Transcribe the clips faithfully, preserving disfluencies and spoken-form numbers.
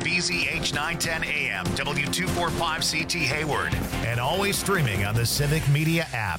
B Z H nine ten A M, W two forty-five C T Hayward, and always streaming on the Civic Media app.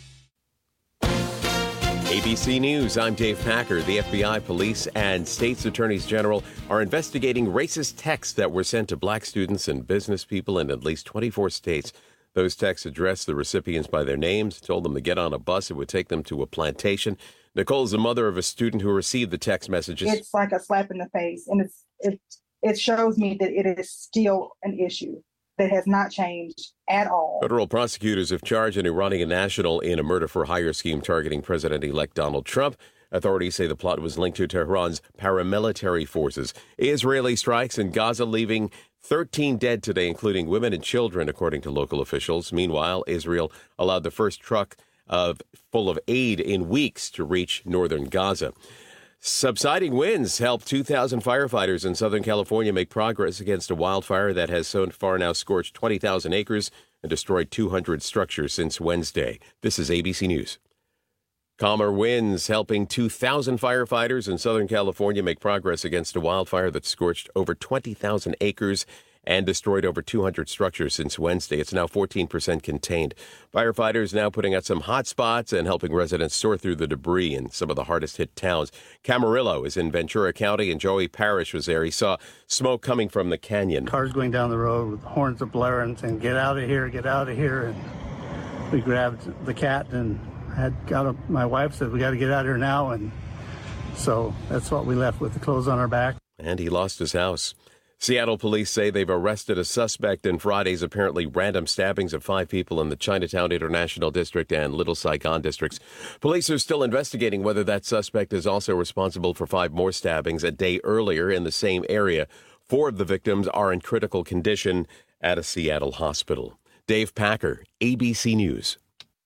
A B C News, I'm Dave Packer. The F B I, police, and state's attorneys general are investigating racist texts that were sent to black students and business people in at least twenty-four states. Those texts addressed the recipients by their names, told them to get on a bus. It would take them to a plantation. Nicole is the mother of a student who received the text messages. It's like a slap in the face, and it's it, it shows me that it is still an issue that has not changed at all. Federal prosecutors have charged an Iranian national in a murder-for-hire scheme targeting President-elect Donald Trump. Authorities say the plot was linked to Tehran's paramilitary forces. Israeli strikes in Gaza leaving thirteen dead today, including women and children, according to local officials. Meanwhile, Israel allowed the first truck of full of aid in weeks to reach northern Gaza. Subsiding winds helped two thousand firefighters in Southern California make progress against a wildfire that has so far now scorched twenty thousand acres and destroyed two hundred structures since Wednesday. This is A B C News. Calmer winds helping two thousand firefighters in Southern California make progress against a wildfire that scorched over twenty thousand acres and destroyed over two hundred structures since Wednesday. It's now fourteen percent contained. Firefighters now putting out some hot spots and helping residents sort through the debris in some of the hardest hit towns. Camarillo is in Ventura County, and Joey Parrish was there. He saw smoke coming from the canyon. Cars going down the road with horns of blaring saying, "Get out of here, get out of here." And we grabbed the cat and had got a, my wife said, "We got to get out of here now." And so that's what we left with, the clothes on our back. And he lost his house. Seattle police say they've arrested a suspect in Friday's apparently random stabbings of five people in the Chinatown International District and Little Saigon districts. Police are still investigating whether that suspect is also responsible for five more stabbings a day earlier in the same area. Four of the victims are in critical condition at a Seattle hospital. Dave Packer, A B C News.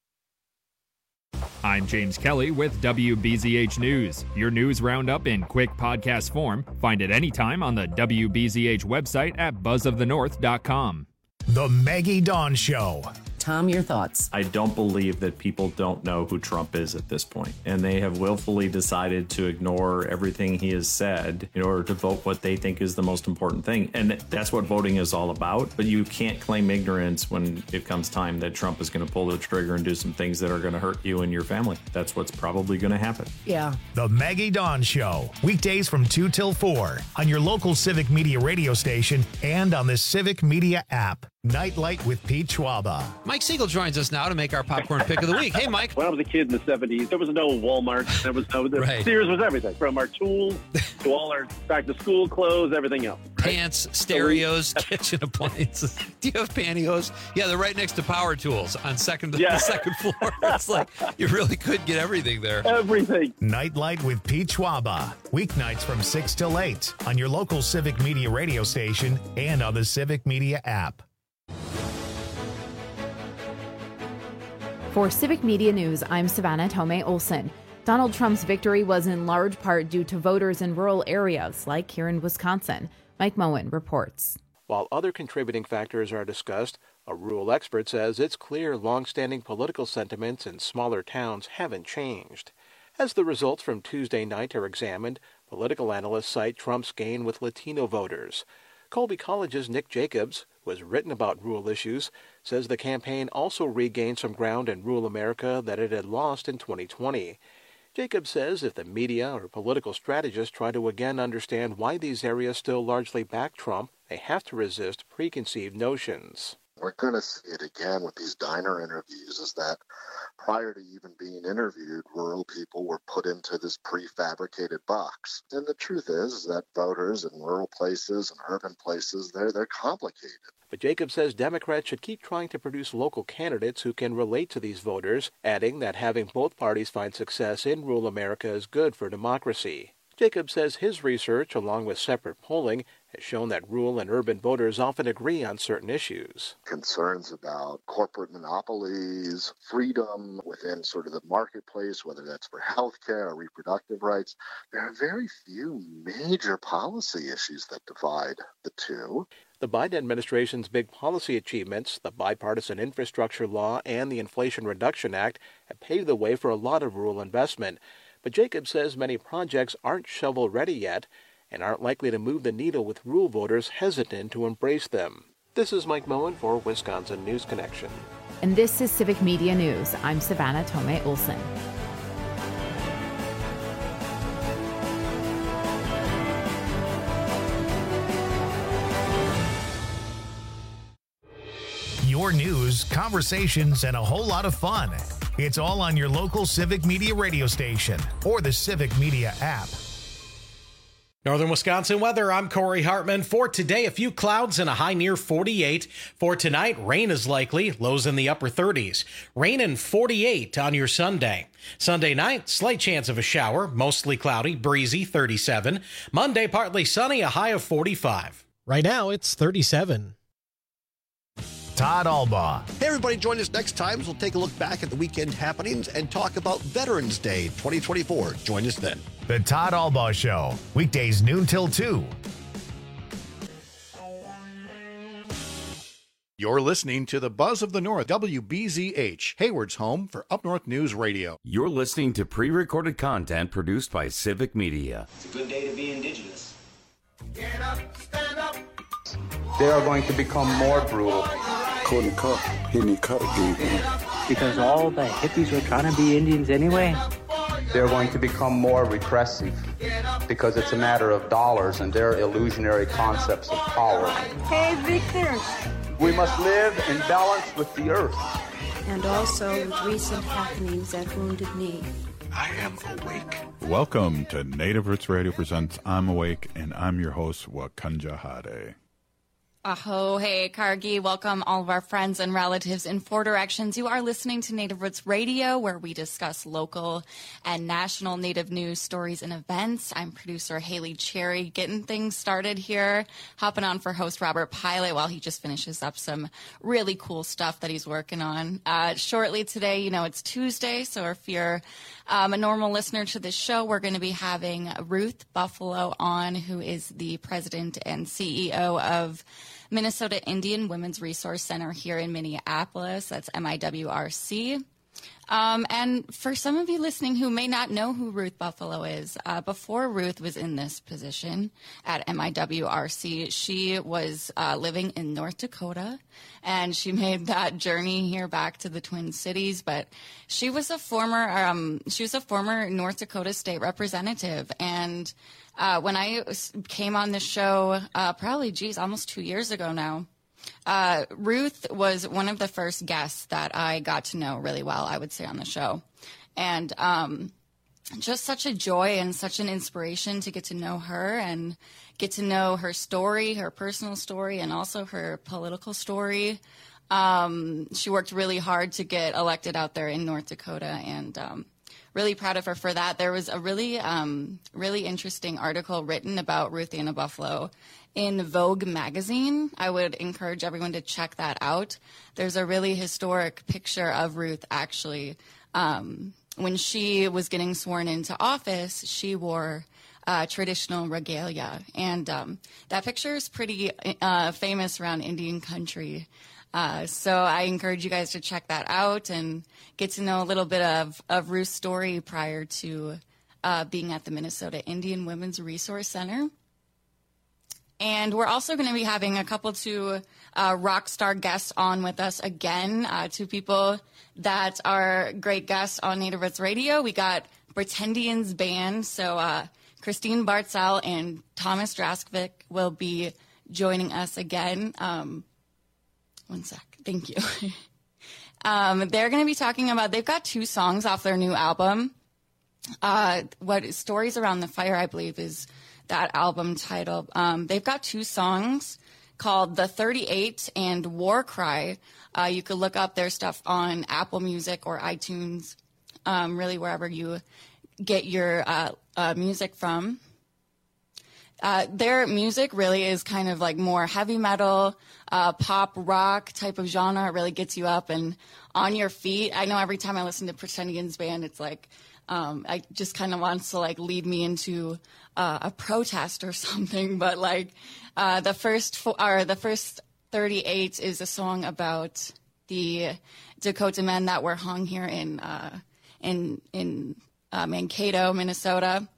I'm James Kelly with W B Z H News. Your news roundup in quick podcast form. Find it anytime on the W B Z H website at buzz of the north dot com. The Maggie Dawn Show. Tom, your thoughts? I don't believe that people don't know who Trump is at this point, and they have willfully decided to ignore everything he has said in order to vote what they think is the most important thing. And that's what voting is all about. But you can't claim ignorance when it comes time that Trump is going to pull the trigger and do some things that are going to hurt you and your family. That's what's probably going to happen. Yeah. The Maggie Dawn Show. Weekdays from two till four on your local Civic Media radio station and on the Civic Media app. Nightlight with Pete Schwaba. Mike Siegel joins us now to make our popcorn pick of the week. Hey, Mike. When I was a kid in the seventies, there was no Walmart. There was no, the right. Sears was everything, from our tools to all our back-to-school clothes, everything else. Right? Pants, stereos, kitchen appliances. Do you have pantyhose? Yeah, they're right next to power tools on second yeah. the second floor. It's like you really could get everything there. Everything. Nightlight with Pete Schwaba. Weeknights from six till eight on your local Civic Media radio station and on the Civic Media app. For Civic Media News, I'm Savannah Tomei Olson. Donald Trump's victory was in large part due to voters in rural areas like here in Wisconsin. Mike Moen reports. While other contributing factors are discussed, a rural expert says it's clear longstanding political sentiments in smaller towns haven't changed. As the results from Tuesday night are examined, political analysts cite Trump's gain with Latino voters. Colby College's Nick Jacobs, who has written about rural issues, says the campaign also regained some ground in rural America that it had lost in twenty twenty. Jacobs says if the media or political strategists try to again understand why these areas still largely back Trump, they have to resist preconceived notions. We're going to see it again with these diner interviews, is that prior to even being interviewed, rural people were put into this prefabricated box. And the truth is that voters in rural places and urban places, they're, they're complicated. But Jacobs says Democrats should keep trying to produce local candidates who can relate to these voters, adding that having both parties find success in rural America is good for democracy. Jacobs says his research, along with separate polling, has shown that rural and urban voters often agree on certain issues. Concerns about corporate monopolies, freedom within sort of the marketplace, whether that's for health care or reproductive rights. There are very few major policy issues that divide the two. The Biden administration's big policy achievements, the bipartisan infrastructure law and the Inflation Reduction Act, have paved the way for a lot of rural investment. But Jacobs says many projects aren't shovel-ready yet, and aren't likely to move the needle with rural voters hesitant to embrace them. This is Mike Moen for Wisconsin News Connection. And this is Civic Media News. I'm Savannah Tomei Olson. Your news, conversations, and a whole lot of fun. It's all on your local Civic Media radio station or the Civic Media app. Northern Wisconsin weather, I'm Corey Hartman. For today, a few clouds and a high near forty-eight. For tonight, rain is likely, lows in the upper thirties. Rain and forty-eight on your Sunday. Sunday night, slight chance of a shower, mostly cloudy, breezy, thirty-seven. Monday, partly sunny, a high of forty-five. Right now, it's thirty-seven. Todd Albaugh. Hey, everybody, join us next time as we'll take a look back at the weekend happenings and talk about Veterans Day twenty twenty-four. Join us then. The Todd Albaugh Show, weekdays noon till two. You're listening to the Buzz of the North, W B Z H, Hayward's home for Up North News Radio. You're listening to pre-recorded content produced by Civic Media. It's a good day to be Indigenous. Get up, stand up. They are going to become more brutal. Couldn't cut, he didn't cut again. Because all the hippies were trying to be Indians anyway. They're going to become more repressive because it's a matter of dollars and their illusionary concepts of power. Hey, Victor. We must live in balance with the earth. And also with recent happenings at Wounded Knee. I am awake. Welcome to Native Roots Radio presents I'm Awake, and I'm your host, Wakanja Hade. Aho, hey, Kargi. Welcome all of our friends and relatives in four directions. You are listening to Native Roots Radio, where we discuss local and national Native news, stories, and events. I'm producer Haley Cherry, getting things started here, hopping on for host Robert Pilot while he just finishes up some really cool stuff that he's working on. Uh, shortly today, you know, it's Tuesday, so if you're um, a normal listener to this show, we're going to be having Ruth Buffalo on, who is the president and C E O of Minnesota Indian Women's Resource Center here in Minneapolis. That's M I W R C. Um, and for some of you listening who may not know who Ruth Buffalo is, uh, before Ruth was in this position at M I W R C, she was uh, living in North Dakota, and she made that journey here back to the Twin Cities. But she was a former, um, she was a former North Dakota state representative, and uh, when I came on this show, uh, probably, geez, almost two years ago now. Uh, Ruth was one of the first guests that I got to know really well, I would say, on the show. And um, just such a joy and such an inspiration to get to know her and get to know her story, her personal story, and also her political story. Um, she worked really hard to get elected out there in North Dakota, and um, really proud of her for that. There was a really, um, really interesting article written about Ruth Anna Buffalo in Vogue magazine. I would encourage everyone to check that out. There's a really historic picture of Ruth actually. Um, when she was getting sworn into office, she wore uh, traditional regalia. And um, that picture is pretty uh, famous around Indian country. Uh, so I encourage you guys to check that out and get to know a little bit of, of Ruth's story prior to uh, being at the Minnesota Indian Women's Resource Center. And we're also going to be having a couple two uh, rock star guests on with us again, uh, two people that are great guests on Native Roots Radio. We got Pretendians Band, so uh, Christine Bartzel and Thomas Draskovic will be joining us again. Um, one sec. Thank you. um, they're going to be talking about, they've got two songs off their new album. Uh, what Stories Around the Fire, I believe, is that album title. Um, they've got two songs called The thirty-eight and War Cry. Uh, you could look up their stuff on Apple Music or iTunes, um, really wherever you get your uh, uh, music from. Uh, their music really is kind of like more heavy metal, uh, pop rock type of genre. It really gets you up and on your feet. I know every time I listen to Pretendians Band, it's like, Um, I just kind of wants to like lead me into uh, a protest or something. But like uh, the first fo- or the first thirty-eight is a song about the Dakota men that were hung here in uh, in in uh, Mankato, Minnesota.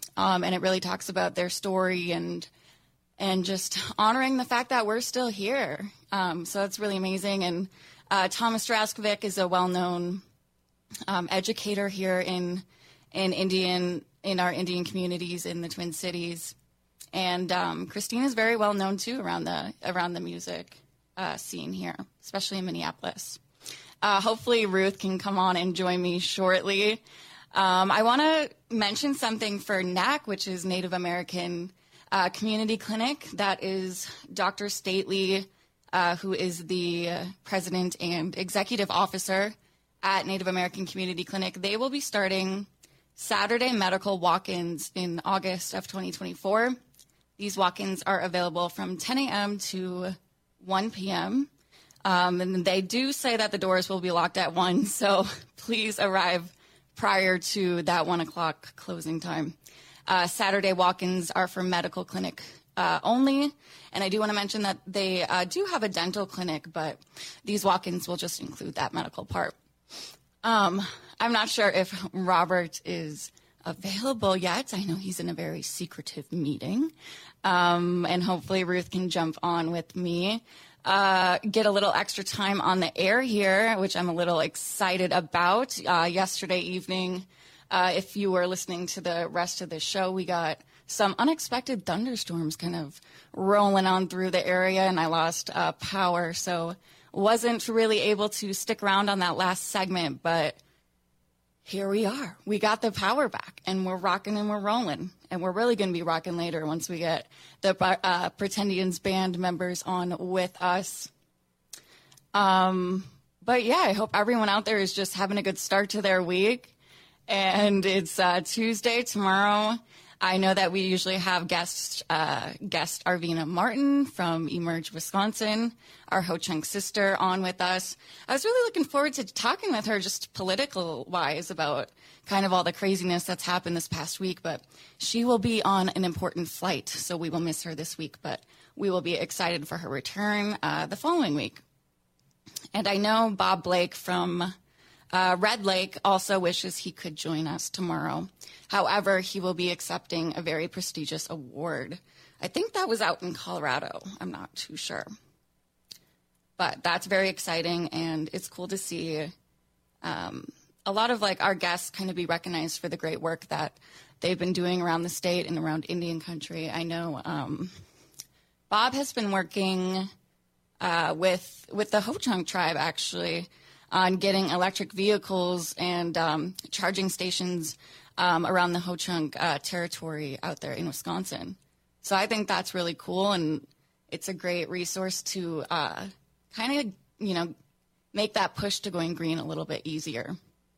Um, and it really talks about their story and and just honoring the fact that we're still here. Um, so it's really amazing. And uh, Thomas Draskovic is a well-known um, educator here in in Indian in our Indian communities in the Twin Cities. And um, Christine is very well known too around the around the music uh, scene here, especially in Minneapolis. Uh, hopefully Ruth can come on and join me shortly. Um, I want to mention something for N A C, which is Native American uh, Community Clinic. That is Doctor Stately, uh, who is the president and executive officer at Native American Community Clinic. They will be starting Saturday medical walk-ins in August of twenty twenty-four. These walk-ins are available from ten a.m. to one p.m. Um, and they do say that the doors will be locked at one, so please arrive prior to that one o'clock closing time. Uh, Saturday walk-ins are for medical clinic uh, only, and I do want to mention that they uh, do have a dental clinic, but these walk-ins will just include that medical part. Um, I'm not sure if Robert is available yet. I know he's in a very secretive meeting, um, and hopefully Ruth can jump on with me. Uh, get a little extra time on the air here, which I'm a little excited about. Uh, yesterday evening, uh, if you were listening to the rest of the show, we got some unexpected thunderstorms kind of rolling on through the area, and I lost uh, power, so wasn't really able to stick around on that last segment, but here we are. We got the power back, and we're rocking and we're rolling. And we're really going to be rocking later once we get the uh, Pretendians band members on with us. Um, but yeah, I hope everyone out there is just having a good start to their week. And it's uh, Tuesday tomorrow. I know that we usually have guest, uh, guest Arvina Martin from Emerge, Wisconsin, our Ho-Chunk sister, on with us. I was really looking forward to talking with her just political-wise about kind of all the craziness that's happened this past week, but she will be on an important flight, so we will miss her this week, but we will be excited for her return uh, the following week. And I know Bob Blake from Uh, Red Lake also wishes he could join us tomorrow. However, he will be accepting a very prestigious award. I think that was out in Colorado. I'm not too sure. But that's very exciting, and it's cool to see um, a lot of like our guests kind of be recognized for the great work that they've been doing around the state and around Indian country. I know um, Bob has been working uh, with with the Ho-Chunk tribe, actually, on getting electric vehicles and um, charging stations um, around the Ho-Chunk uh, territory out there in Wisconsin. So I think that's really cool, and it's a great resource to uh, kind of, you know, make that push to going green a little bit easier.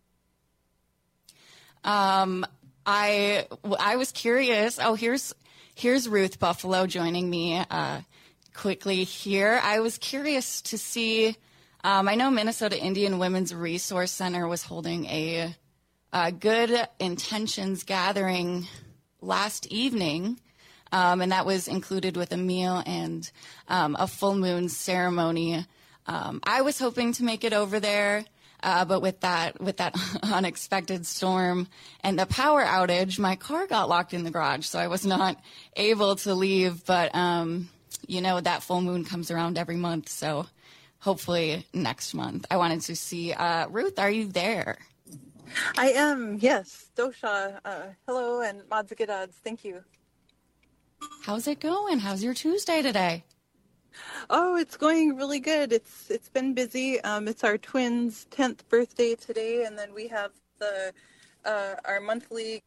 Um, I I was curious. Oh, here's here's Ruth Buffalo joining me uh, quickly here. I was curious to see. Um, I know Minnesota Indian Women's Resource Center was holding a, a good intentions gathering last evening, um, and that was included with a meal and um, a full moon ceremony. Um, I was hoping to make it over there, uh, but with that with that unexpected storm and the power outage, my car got locked in the garage, so I was not able to leave. But um, you know, that full moon comes around every month, so hopefully next month. I wanted to see, uh, Ruth, are you there? I am, yes. Dosha, uh, hello, and Madzagidads, thank you. How's it going? How's your Tuesday today? Oh, it's going really good. It's It's been busy. Um, it's our twins' tenth birthday today, and then we have the uh, our monthly...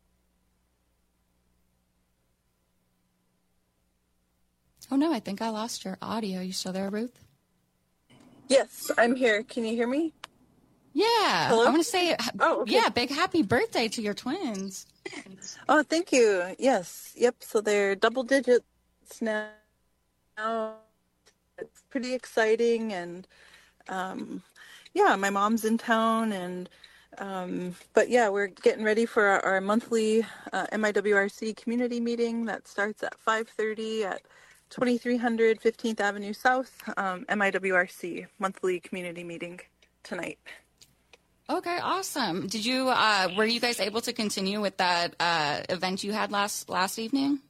Oh, no, I think I lost your audio. You still there, Ruth? Yes, I'm here. Can you hear me? Yeah. Hello? I want to say, oh, okay. yeah, big happy birthday to your twins. Oh, thank you. Yes. Yep. So they're double digits now. It's pretty exciting. And, um, yeah, my mom's in town. And, um, but yeah, we're getting ready for our, our monthly uh, M I W R C community meeting that starts at five thirty at twenty-three hundred fifteenth Avenue South, um, M I W R C monthly community meeting tonight. Okay, awesome. Did you, uh, were you guys able to continue with that uh, event you had last last evening?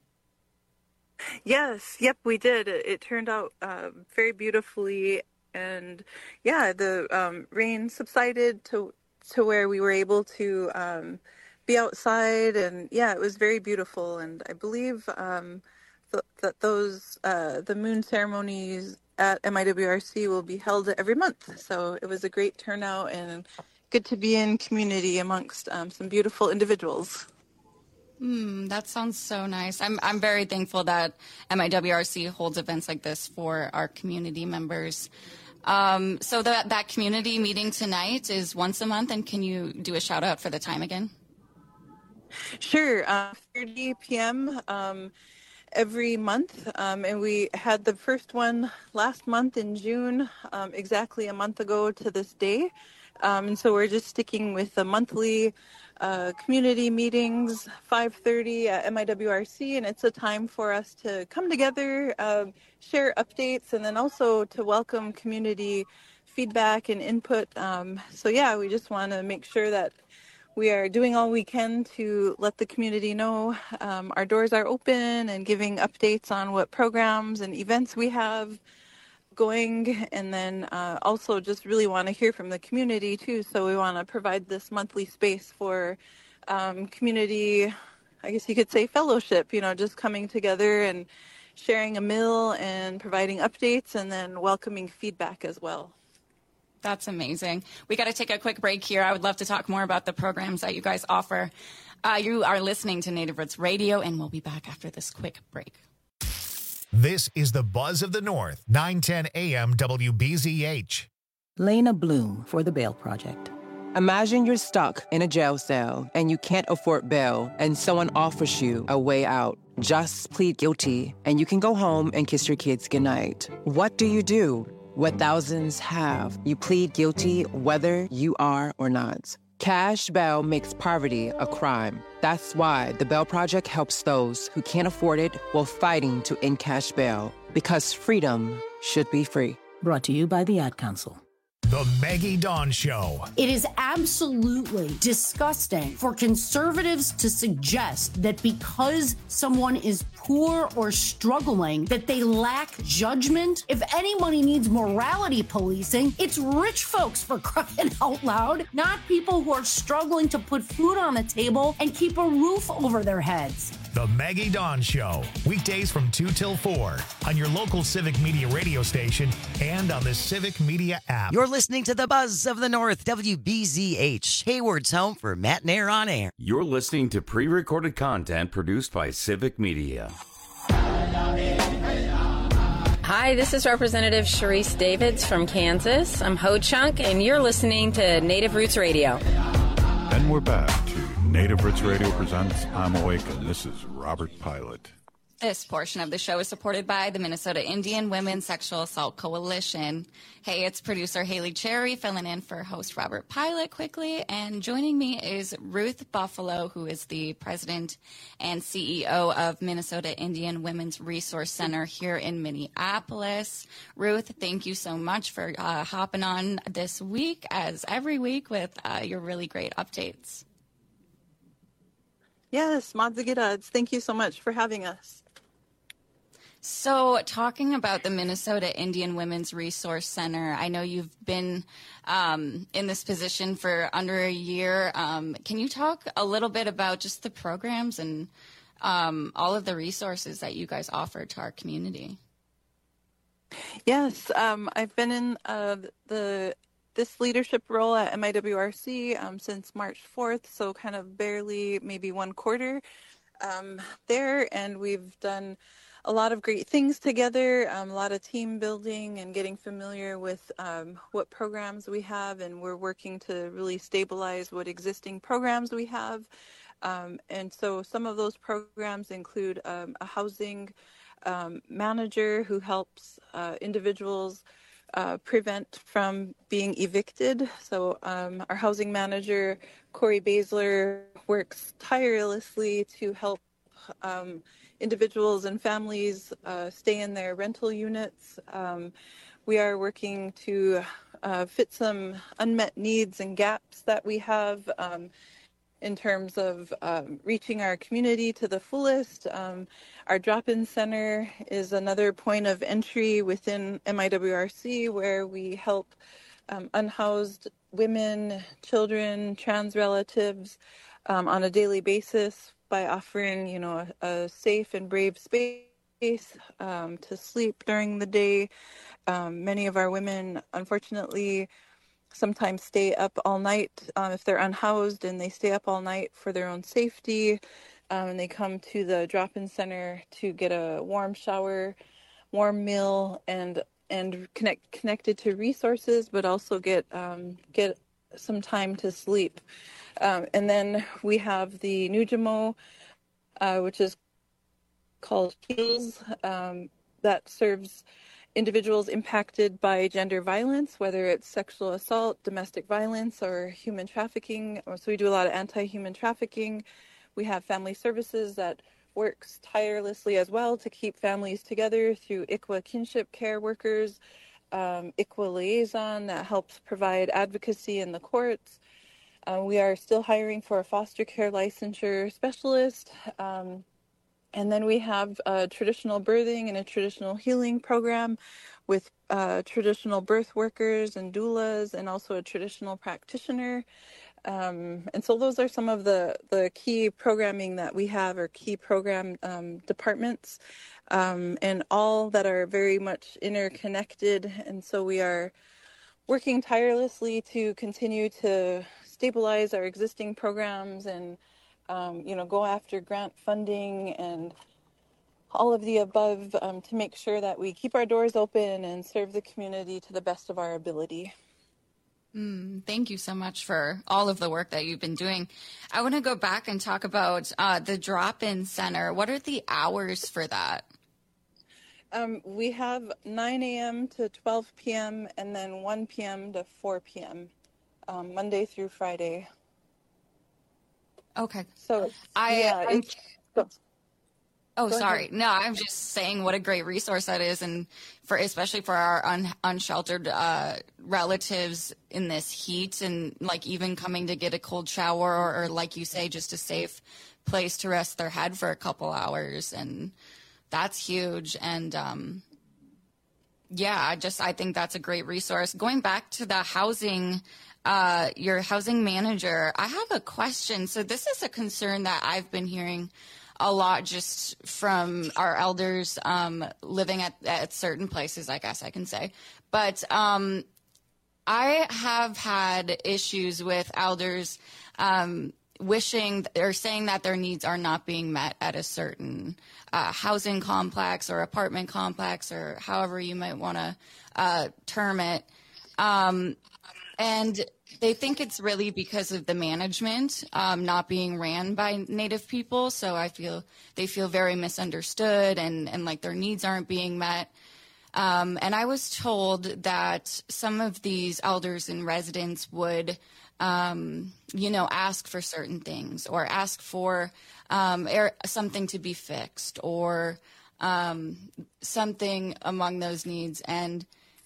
Yes, yep, we did. It, it turned out uh, very beautifully, and yeah, the um, rain subsided to to where we were able to um, be outside, and yeah, it was very beautiful. And I believe um, th- that those uh, the moon ceremonies at M I W R C will be held every month. So it was a great turnout and good to be in community amongst um, some beautiful individuals. Mm, that sounds so nice. I'm I'm very thankful that M I W R C holds events like this for our community members. Um, so that that community meeting tonight is once a month, and can you do a shout out for the time again? Sure, uh, thirty p.m. Um, every month, um, and we had the first one last month in June, um, exactly a month ago to this day. Um, and so we're just sticking with the monthly uh, community meetings, five thirty at M I W R C, and it's a time for us to come together, um, share updates, and then also to welcome community feedback and input. Um, so yeah, we just want to make sure that we are doing all we can to let the community know um, our doors are open and giving updates on what programs and events we have going, and then uh, also just really want to hear from the community too. So we want to provide this monthly space for um, community, I guess you could say fellowship, you know, just coming together and sharing a meal and providing updates and then welcoming feedback as well. That's amazing. We got to take a quick break here. I would love to talk more about the programs that you guys offer. Uh, you are listening to Native Roots Radio, and we'll be back after this quick break. This is the Buzz of the North, nine ten A M W B Z H. Lena Bloom for the Bail Project. Imagine you're stuck in a jail cell and you can't afford bail, and someone offers you a way out. Just plead guilty and you can go home and kiss your kids goodnight. What do you do? What thousands have. You plead guilty whether you are or not. Cash bail makes poverty a crime. That's why the Bail Project helps those who can't afford it while fighting to end cash bail. Because freedom should be free. Brought to you by the Ad Council. The Maggie Dawn Show. It is absolutely disgusting for conservatives to suggest that because someone is poor or struggling, that they lack judgment. If anybody needs morality policing, it's rich folks, for crying out loud, not people who are struggling to put food on the table and keep a roof over their heads. The Maggie Dawn Show, weekdays from two till four on your local Civic Media radio station and on the Civic Media app. You're listening to the Buzz of the North, W B Z H, Hayward's home for Matt and Air on Air. You're listening to pre-recorded content produced by Civic Media. Hi, this is Representative Sharice Davids from Kansas. I'm Ho Chunk, and you're listening to Native Roots Radio. And we're back to Native Roots Radio presents I'm Awake, and this is Robert Pilot. This portion of the show is supported by the Minnesota Indian Women's Sexual Assault Coalition. Hey, it's producer Haley Cherry filling in for host Robert Pilot quickly. And joining me is Ruth Buffalo, who is the president and C E O of Minnesota Indian Women's Resource Center here in Minneapolis. Ruth, thank you so much for uh, hopping on this week, as every week, with uh, your really great updates. Yes, Madzigidads. Thank you so much for having us. So talking about the Minnesota Indian Women's Resource Center, I know you've been um, in this position for under a year. Um, can you talk a little bit about just the programs and um, all of the resources that you guys offer to our community? Yes, um, I've been in uh, the this leadership role at M I W R C um, since March fourth, so kind of barely maybe one quarter um, there, and we've done a lot of great things together, um, a lot of team building and getting familiar with um, what programs we have, and we're working to really stabilize what existing programs we have. Um, and so some of those programs include um, a housing um, manager who helps uh, individuals uh, prevent from being evicted. So um, our housing manager, Corey Basler, works tirelessly to help um, individuals and families uh, stay in their rental units. Um, we are working to uh, fit some unmet needs and gaps that we have um, in terms of um, reaching our community to the fullest. Um, our drop-in center is another point of entry within M I W R C where we help um, unhoused women, children, trans relatives um, on a daily basis by offering, you know, a, a safe and brave space um, to sleep during the day. Um, many of our women, unfortunately, sometimes stay up all night um, if they're unhoused, and they stay up all night for their own safety. Um, and they come to the drop-in center to get a warm shower, warm meal, and and connect connected to resources, but also get um, get some time to sleep. Um, and then we have the Nujamo, uh, which is called Heals, um, that serves individuals impacted by gender violence, whether it's sexual assault, domestic violence, or human trafficking. So we do a lot of anti-human trafficking. We have family services that works tirelessly as well to keep families together through I C W A kinship care workers, um, I C W A liaison that helps provide advocacy in the courts. Uh, we are still hiring for a foster care licensure specialist. Um, And then we have a traditional birthing and a traditional healing program with uh, traditional birth workers and doulas, and also a traditional practitioner. Um, and so those are some of the, the key programming that we have, or key program um, departments, um, and all that are very much interconnected. And so we are working tirelessly to continue to stabilize our existing programs and Um, you know, go after grant funding and all of the above um, to make sure that we keep our doors open and serve the community to the best of our ability. Mm, thank you so much for all of the work that you've been doing. I want to go back and talk about uh, the drop-in center. What are the hours for that? Um, we have nine a.m. to twelve p.m. and then one p.m. to four p.m. Um, Monday through Friday. Okay. So, I, yeah, it's, oh, Go sorry. ahead. No, I'm just saying what a great resource that is, and for especially for our un, unsheltered uh, relatives in this heat, and like even coming to get a cold shower, or, or like you say, just a safe place to rest their head for a couple hours, and that's huge. And um, yeah, I just I think that's a great resource. Going back to the housing. Uh, your housing manager, I have a question. So this is a concern that I've been hearing a lot just from our elders um, living at, at certain places, I guess I can say. But um, I have had issues with elders um, wishing or saying that their needs are not being met at a certain uh, housing complex or apartment complex, or however you might want to uh, term it. Um, And they think it's really because of the management um, not being ran by Native people. So I feel they feel very misunderstood, and, and like their needs aren't being met. Um, and I was told that some of these elders and residents would, um, you know, ask for certain things, or ask for um, er, something to be fixed, or um, something among those needs. And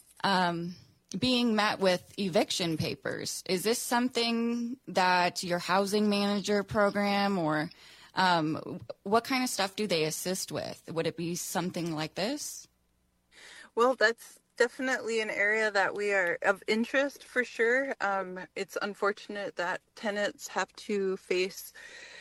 um being met with eviction papers. Is this something that your housing manager program, or um, what kind of stuff do they assist with? Would it be something like this? Well, that's definitely an area that we are of interest for sure. Um, it's unfortunate that tenants have to face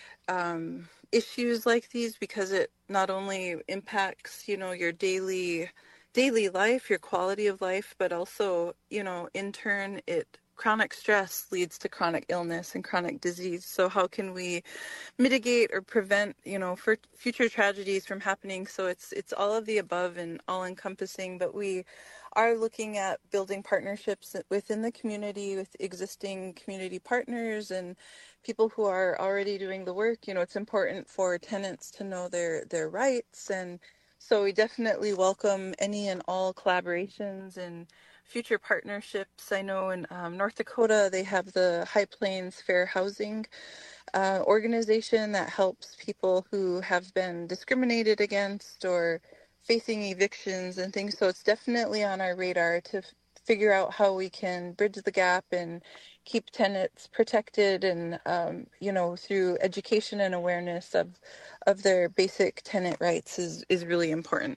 um, issues like these, because it not only impacts, you know, your daily daily life, your quality of life, but also, you know, in turn, it chronic stress leads to chronic illness and chronic disease. So how can we mitigate or prevent, you know, for future tragedies from happening? So it's it's all of the above and all encompassing, but we are looking at building partnerships within the community with existing community partners and people who are already doing the work. You know, it's important for tenants to know their their rights, and so we definitely welcome any and all collaborations and future partnerships. I know in um, North Dakota, they have the High Plains Fair Housing uh, organization that helps people who have been discriminated against or facing evictions and things. So it's definitely on our radar to f- figure out how we can bridge the gap and keep tenants protected, and um, you know, through education and awareness of of their basic tenant rights is is really important.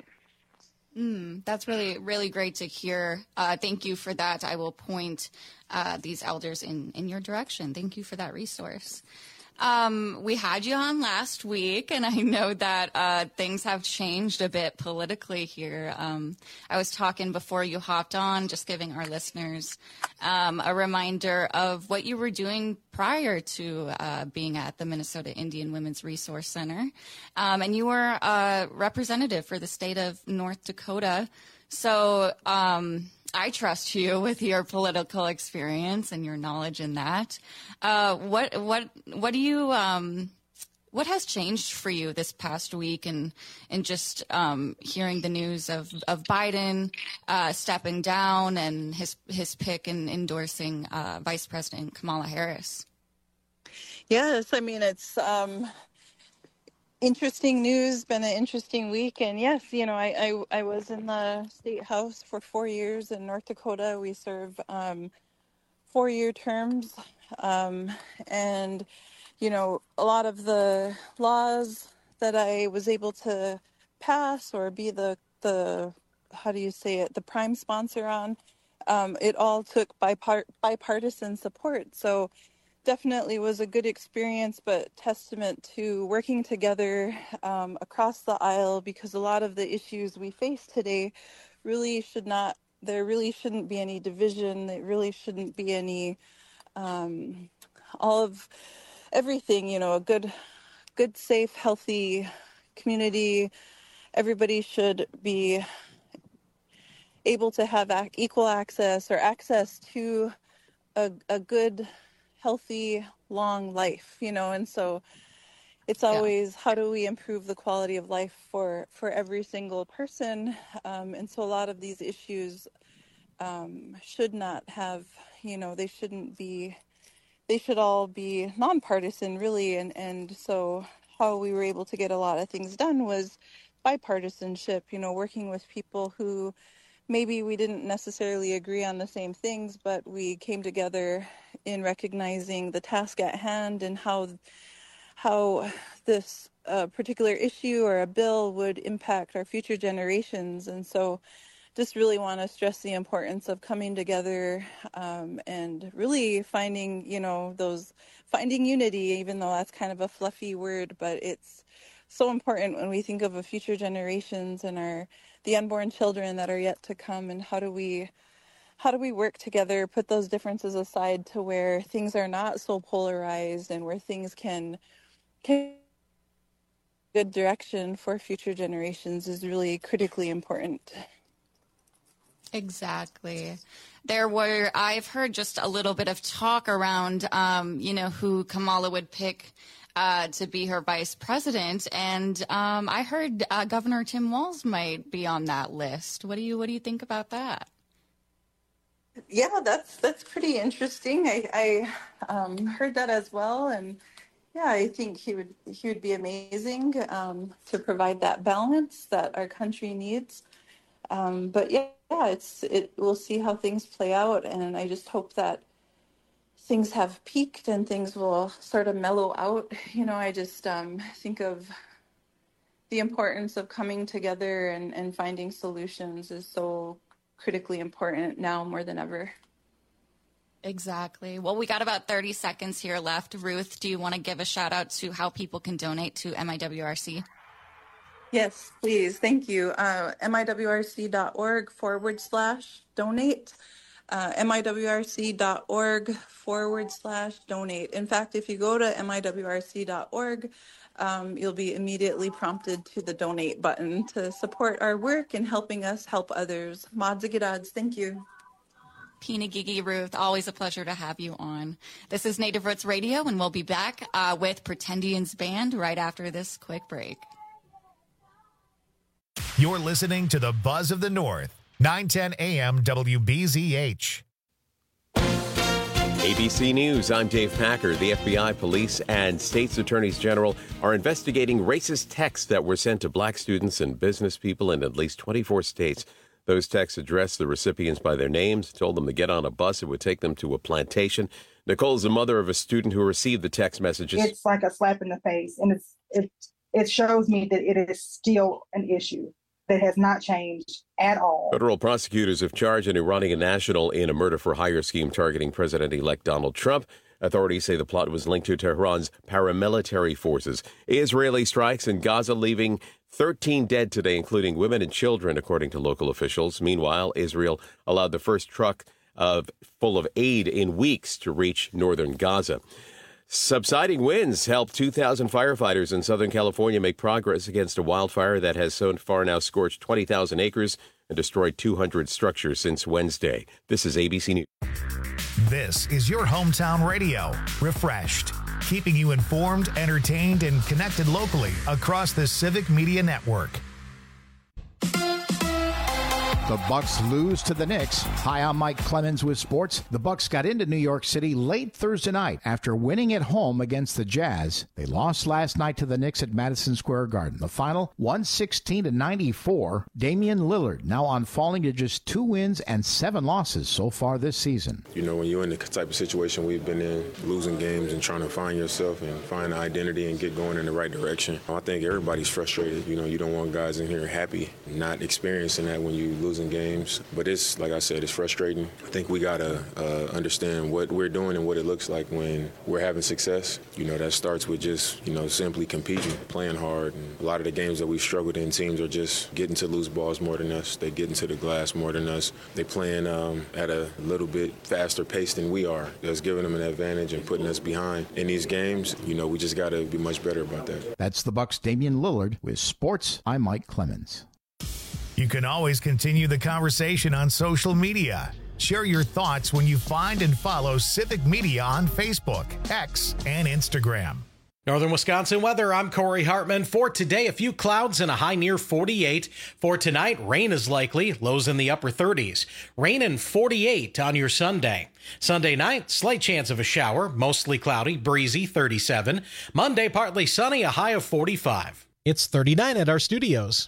Mm, that's really, really great to hear. Uh, thank you for that. I will point uh, these elders in, in your direction. Thank you for that resource. Um, we had you on last week, and I know that uh, things have changed a bit politically here. Um, I was talking before you hopped on, just giving our listeners um, a reminder of what you were doing prior to uh, being at the Minnesota Indian Women's Resource Center. Um, and you were a representative for the state of North Dakota. So um, I trust you with your political experience and your knowledge in that. Uh, what what what do you um, what has changed for you this past week, and and just um, hearing the news of of Biden uh, stepping down and his his pick and endorsing uh, Vice President Kamala Harris? Yes, I mean, it's um, interesting news, been an interesting week. And yes, you know, I, I, I was in the state house for four years in North Dakota. We serve um, four-year terms. Um, and, you know, a lot of the laws that I was able to pass or be the, the how do you say it, the prime sponsor on, um, it all took bipart- bipartisan support. So definitely was a good experience, but testament to working together um, across the aisle, because a lot of the issues we face today really should not, there really shouldn't be any division. There really shouldn't be any, um, all of everything, you know, a good, good, safe, healthy community. Everybody should be able to have ac- equal access or access to a, a good, healthy, long life, you know. And so it's always, yeah, how do we improve the quality of life for, for every single person? Um, and so a lot of these issues um, should not have, you know, they shouldn't be, they should all be nonpartisan, really. And, and so how we were able to get a lot of things done was bipartisanship, you know, working with people who maybe we didn't necessarily agree on the same things, but we came together in recognizing the task at hand and how how this uh, particular issue or a bill would impact our future generations. And so just really want to stress the importance of coming together um, and really finding, you know, those finding unity, even though that's kind of a fluffy word, but it's so important when we think of the future generations and our the unborn children that are yet to come, and how do we how do we work together, put those differences aside to where things are not so polarized and where things can can good direction for future generations is really critically important. Exactly. There were, I've heard just a little bit of talk around, um, you know, who Kamala would pick uh, to be her vice president. And um, I heard uh, Governor Tim Walz might be on that list. What do you, what do you think about that? Yeah, that's, that's pretty interesting. I, I um, heard that as well. And yeah, I think he would, he would be amazing um, to provide that balance that our country needs. Um, but yeah, yeah, it's it. We'll see how things play out, and I just hope that things have peaked and things will sort of mellow out. You know, I just um, think of the importance of coming together and, and finding solutions is so critically important now more than ever. Exactly. Well, we got about thirty seconds here left. Ruth, do you want to give a shout out to how people can donate to M I W R C? Yes, please. Thank you. Uh, miwrc.org forward slash donate. Uh, miwrc.org forward slash donate. In fact, if you go to miwrc.org, um, you'll be immediately prompted to the donate button to support our work and helping us help others. Mods Gidads, thank you. Pina Gigi, Ruth, always a pleasure to have you on. This is Native Roots Radio, and we'll be back uh, with Pretendians Band right after this quick break. You're listening to the Buzz of the North, nine ten A M W B Z H. A B C News, I'm Dave Packer. The F B I, police, and state's attorneys general are investigating racist texts that were sent to black students and business people in at least twenty-four states. Those texts addressed the recipients by their names, told them to get on a bus that would take them to a plantation. Nicole is the mother of a student who received the text messages. It's like a slap in the face, and it's it it shows me that it is still an issue that has not changed at all. Federal prosecutors have charged an Iranian national in a murder-for-hire scheme targeting President-elect Donald Trump. Authorities say the plot was linked to Tehran's paramilitary forces. Israeli strikes in Gaza leaving thirteen dead today, including women and children, according to local officials. Meanwhile, Israel allowed the first truck of full of aid in weeks to reach northern Gaza. Subsiding winds helped two thousand firefighters in Southern California make progress against a wildfire that has so far now scorched twenty thousand acres and destroyed two hundred structures since Wednesday. This is A B C News. This is your hometown radio, refreshed, keeping you informed, entertained, and connected locally across the Civic Media Network. The Bucks lose to the Knicks. Hi, I'm Mike Clemens with sports. The Bucks got into New York City late Thursday night after winning at home against the Jazz. They lost last night to the Knicks at Madison Square Garden. The final, one sixteen to ninety-four. Damian Lillard now on falling to just two wins and seven losses so far this season. You know, when you're in the type of situation we've been in, losing games and trying to find yourself and find an identity and get going in the right direction, I think everybody's frustrated. You know, you don't want guys in here happy, not experiencing that when you lose in games. But it's, like I said, it's frustrating. I think we got to uh, understand what we're doing and what it looks like when we're having success. You know, that starts with just, you know, simply competing, playing hard. And a lot of the games that we struggled in, teams are just getting to loose balls more than us. They get into the glass more than us. They playing um, at a little bit faster pace than we are. That's giving them an advantage and putting us behind. In these games, you know, we just got to be much better about that. That's the Bucks' Damian Lillard. With sports, I'm Mike Clemens. You can always continue the conversation on social media. Share your thoughts when you find and follow Civic Media on Facebook, X, and Instagram. Northern Wisconsin weather, I'm Corey Hartman. For today, a few clouds and a high near forty-eight. For tonight, rain is likely, lows in the upper thirties. Rain and forty-eight on your Sunday. Sunday night, slight chance of a shower, mostly cloudy, breezy, thirty-seven. Monday, partly sunny, a high of forty-five. It's thirty-nine at our studios.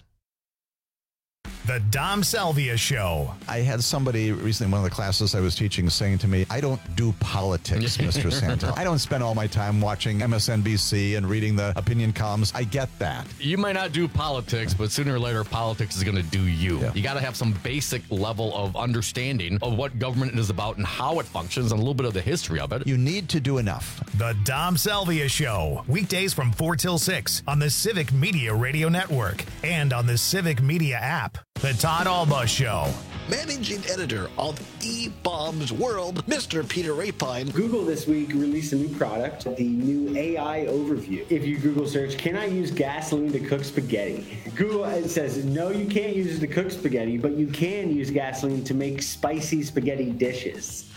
The Dom Salvia Show. I had somebody recently in one of the classes I was teaching saying to me, I don't do politics, Mister Santel. I don't spend all my time watching M S N B C and reading the opinion columns. I get that. You might not do politics, but sooner or later, politics is going to do you. Yeah. You got to have some basic level of understanding of what government is about and how it functions and a little bit of the history of it. You need to do enough. The Dom Salvia Show. Weekdays from four till six on the Civic Media Radio Network and on the Civic Media app. The Todd Alba Show. Managing editor of E-Bombs World, Mister Peter Rapine. Google this week released a new product, the new A I Overview. If you Google search, can I use gasoline to cook spaghetti? Google it says, no, you can't use it to cook spaghetti, but you can use gasoline to make spicy spaghetti dishes.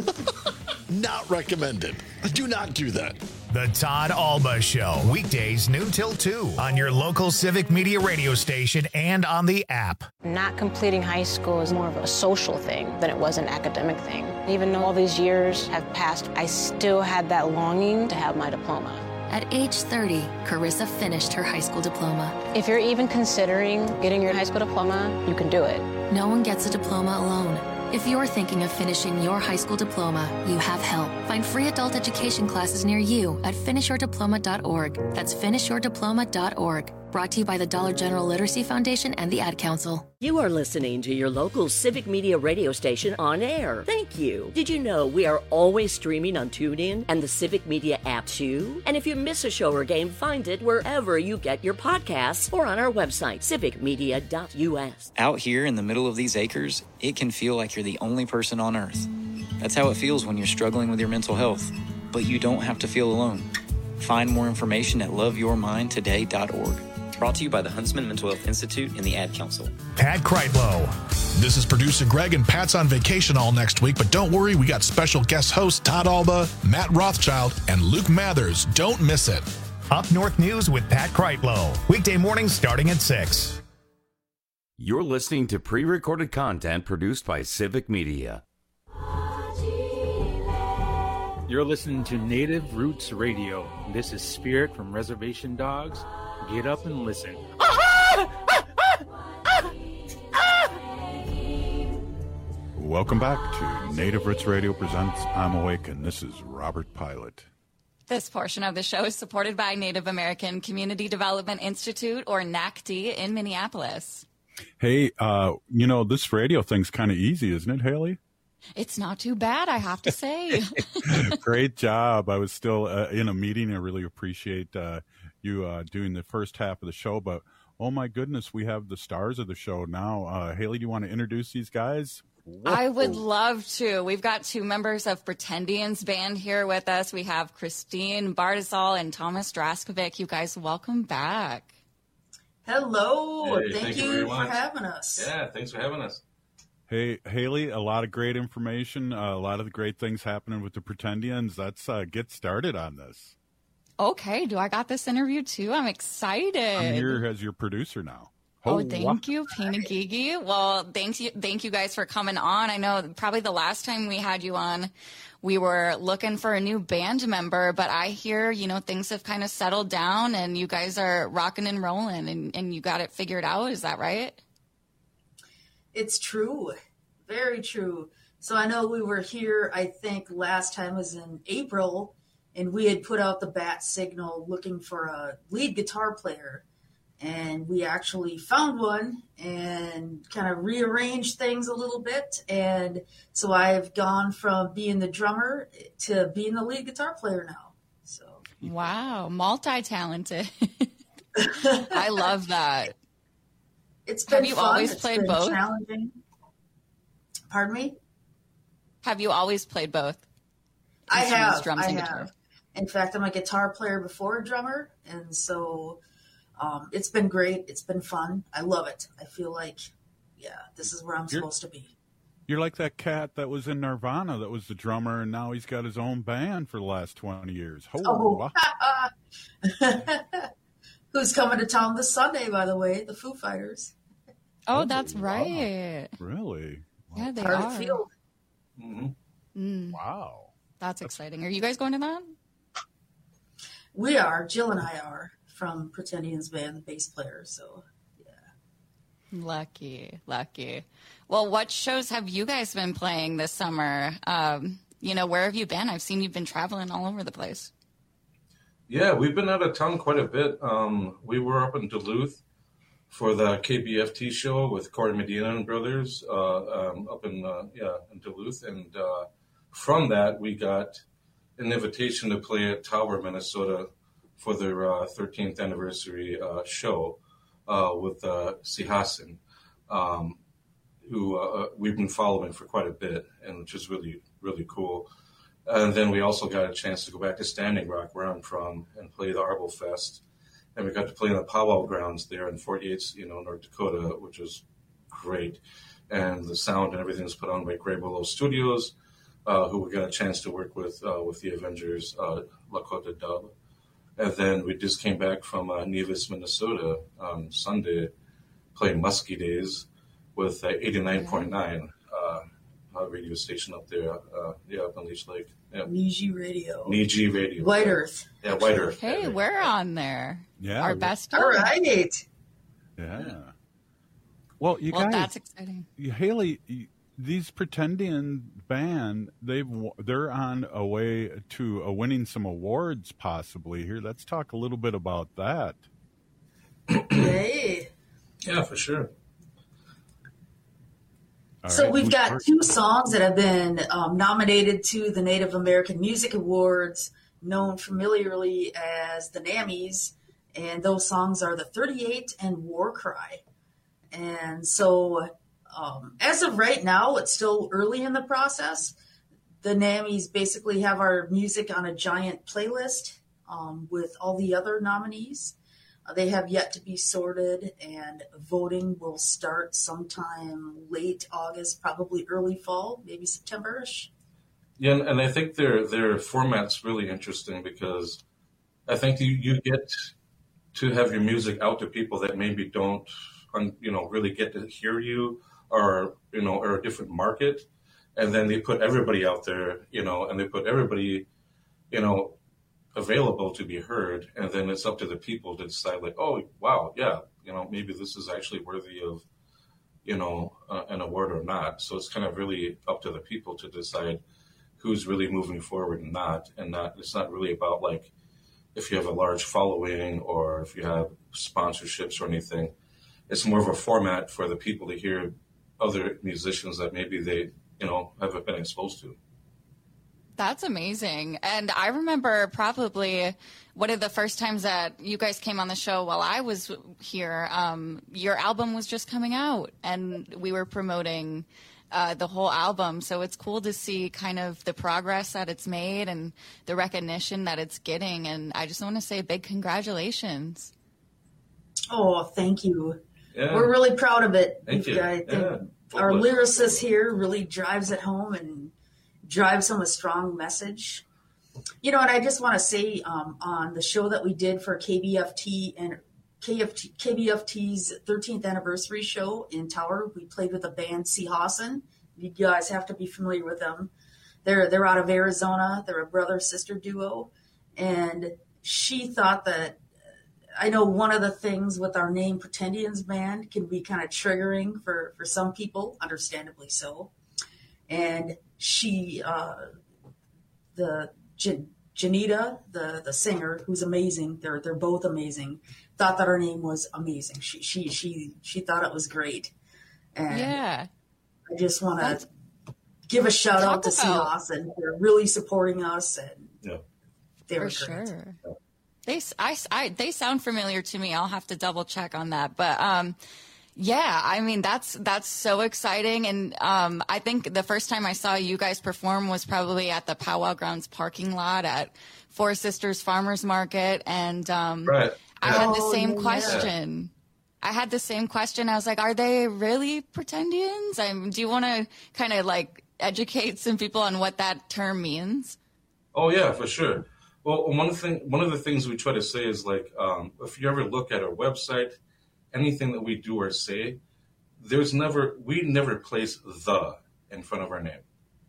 Not recommended. Do not do that. The Todd Alba Show. Weekdays noon till two on your local Civic Media radio station and on the app. Not completing high school is more of a social thing than it was an academic thing. Even though all these years have passed, I still had that longing to have my diploma. At age thirty, Carissa finished her high school diploma. If you're even considering getting your high school diploma, you can do it. No one gets a diploma alone. If you're thinking of finishing your high school diploma, you have help. Find free adult education classes near you at finish your diploma dot org. That's finish your diploma dot org. Brought to you by the Dollar General Literacy Foundation and the Ad Council. You are listening to your local Civic Media radio station on air. Thank you. Did you know we are always streaming on TuneIn and the Civic Media app too? And if you miss a show or game, find it wherever you get your podcasts or on our website, civic media dot u s. Out here in the middle of these acres, it can feel like you're the only person on earth. That's how it feels when you're struggling with your mental health. But you don't have to feel alone. Find more information at love your mind today dot org. Brought to you by the Huntsman Mental Health Institute and the Ad Council. Pat Kreitlow. This is producer Greg, and Pat's on vacation all next week, but don't worry, we got special guest hosts Todd Alba, Matt Rothschild, and Luke Mathers. Don't miss it. Up North News with Pat Kreitlow. Weekday mornings starting at six. You're listening to pre-recorded content produced by Civic Media. You're listening to Native Roots Radio. This is Spirit from Reservation Dogs. Get up and listen. Welcome back to Native Roots Radio presents I'm Awake, and this is Robert Pilot. This portion of the show is supported by Native American Community Development Institute, or N A C D, in Minneapolis. Hey, uh, you know, this radio thing's kind of easy, isn't it, Haley? It's not too bad, I have to say. Great job. I was still uh, in a meeting. I really appreciate uh, you uh, doing the first half of the show, but oh my goodness, we have the stars of the show now. Uh, Haley, do you want to introduce these guys? Whoa. I would love to. We've got two members of Pretendians Band here with us. We have Christine Bardisol and Thomas Draskovic. You guys, welcome back. Hello. Hey, thank, thank you, you very for much. having us. Yeah, thanks for having us. Hey, Haley, a lot of great information, uh, a lot of the great things happening with the Pretendians. Let's uh, get started on this. Okay, do I got this interview too? I'm excited. I'm here as your producer now. Oh, oh thank wow. you, Pinagigi. Well, thank you, thank you guys for coming on. I know probably the last time we had you on, we were looking for a new band member, but I hear, you know, things have kind of settled down and you guys are rocking and rolling and, and you got it figured out. Is that right? It's true. Very true. So I know we were here, I think last time was in April, and we had put out the bat signal looking for a lead guitar player. And we actually found one and kind of rearranged things a little bit. And so I've gone from being the drummer to being the lead guitar player now. So wow, multi-talented. I love that. It's been Have you fun. always It's played been both? Challenging. Pardon me? Have you always played both? I Instruments, have. drums I and have. guitar? In fact, I'm a guitar player before a drummer, and so um, it's been great. It's been fun. I love it. I feel like, yeah, this is where I'm You're- supposed to be. You're like that cat that was in Nirvana that was the drummer, and now he's got his own band for the last twenty years. Oh, Oh, wow. who's coming to town this Sunday, by the way? The Foo Fighters. Oh, that's right. Really? Yeah, they Target are. Field. Mm. Wow. That's exciting. Are you guys going to that? We are. Jill and I are from Pretendians Band, the bass player. So Lucky, lucky. Well, what shows have you guys been playing this summer? Um, you know, where have you been? I've seen you've been traveling all over the place. Yeah, we've been out of town quite a bit. Um, we were up in Duluth for the K B F T show with Corey Medina and Brothers uh, um, up in uh, yeah in Duluth, and uh, from that we got an invitation to play at Tower, Minnesota, for their uh, thirteenth anniversary uh, show uh, with uh, Sihasin, um, who uh, we've been following for quite a bit, and which is really really cool. And then we also got a chance to go back to Standing Rock, where I'm from, and play the Arbol Fest. And we got to play in the powwow grounds there in Fort Yates, you know, North Dakota, which was great. And the sound and everything was put on by Grey Willow Studios, uh, who we got a chance to work with uh, with the Avengers, uh, Lakota Dub. And then we just came back from uh, Nevis, Minnesota on Sunday, playing Muskie Days with uh, eighty-nine point nine uh, uh, radio station up there, uh, yeah, up in Leech Lake. Yeah. Niji Radio. Niji Radio. White yeah. Earth. Yeah, White Earth. Hey, we're on there. Yeah. Our best. All right. Yeah. Well, you Well, guys, that's exciting. you- Haley, you- these Pretendian band, they've they're on a way to uh, winning some awards possibly here. Let's talk a little bit about that. Yay. Yeah, for sure. All So right, we've who's got first? two songs that have been um, nominated to the Native American Music Awards, known familiarly as the NAMMYs, and those songs are The thirty-eight and War Cry. And so um, as of right now, it's still early in the process. The NAMMYs basically have our music on a giant playlist um, with all the other nominees. Uh, They have yet to be sorted, and voting will start sometime late August, probably early fall, maybe September-ish. Yeah, and, and I think their their format's really interesting because I think you, you get to have your music out to people that maybe don't, um, you know, really get to hear you, or you know, or a different market, and then they put everybody out there, you know, and they put everybody you know, available to be heard. And then it's up to the people to decide like, oh, wow, yeah, you know, maybe this is actually worthy of, you know, uh, an award or not. So it's kind of really up to the people to decide who's really moving forward and not. And not, it's not really about like, if you have a large following or if you have sponsorships or anything. It's more of a format for the people to hear other musicians that maybe they, you know, haven't been exposed to. That's amazing. And I remember probably one of the first times that you guys came on the show while I was here, um, your album was just coming out and we were promoting uh, the whole album. So it's cool to see kind of the progress that it's made and the recognition that it's getting. And I just want to say a big congratulations. Oh, thank you. Yeah. We're really proud of it. Thank you. I think Yeah. our lyricist here really drives it home and drives home a strong message. You know, and I just want to say um, on the show that we did for K B F T and K F T, K B F T's thirteenth anniversary show in Tower, we played with the band Seahawson. You guys have to be familiar with them. They're they're out of Arizona. They're a brother-sister duo. And she thought that, I know one of the things with our name Pretendians Band can be kind of triggering for, for some people, understandably so. And she, uh, the Jan- Janita, the, the singer, who's amazing, they're they're both amazing, thought that our name was amazing. She she she she thought it was great. And yeah. I just want to give a shout out to Seahawson. They're really supporting us, and yeah. they were For great. sure. They, I, I, they sound familiar to me. I'll have to double check on that. But um, yeah, I mean, that's that's so exciting. And um, I think the first time I saw you guys perform was probably at the Powwow Grounds parking lot at Four Sisters Farmers Market. And um, right. I had the Oh, same yeah. question. I had the same question. I was like, are they really Pretendians? I mean, do you want to kind of like educate some people on what that term means? Oh yeah, for sure. Well, one thing, one of the things we try to say is like, um, if you ever look at our website, anything that we do or say, there's never, we never place the in front of our name.